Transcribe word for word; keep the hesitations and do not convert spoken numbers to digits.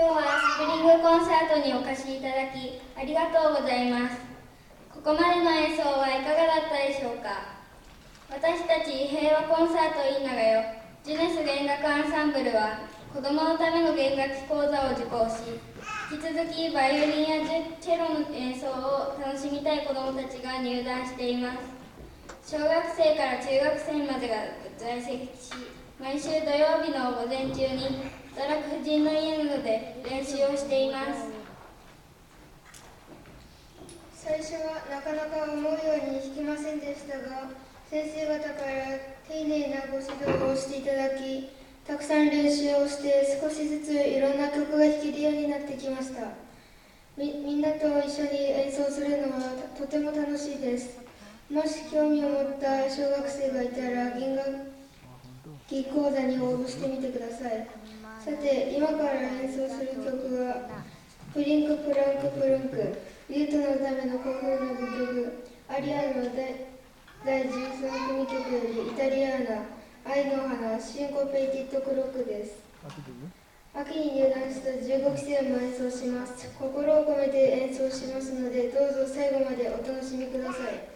今日はスプリングコンサートにお越しいただきありがとうございます。ここまでの演奏はいかがだったでしょうか。私たち平和コンサートいいながよジュネス弦楽アンサンブルは子どものための弦楽器講座を受講し、引き続きバイオリンやチェロの演奏を楽しみたい子どもたちが入団しています。小学生から中学生までが在籍し、毎週土曜日の午前中に働く婦人の家などで練習をしています。 最初はなかなか思うように弾けませんでしたが、先生方から丁寧なご指導をしていただき、たくさん練習をして少しずついろんな曲が弾けるようになってきました。 み, みんなと一緒に演奏するのはとても楽しいです。もし興味を持った小学生がいたら弦楽器講座に応募してみてください。さて、今から演奏する曲はプリンクプランクプルンク、リュートのための古風の舞曲、アリアーノだいじゅうさん組曲よりイタリアーナ、愛の花、シンコペイティッドクロックです。秋に入団したじゅうごきせいも演奏します。心を込めて演奏しますので、どうぞ最後までお楽しみください。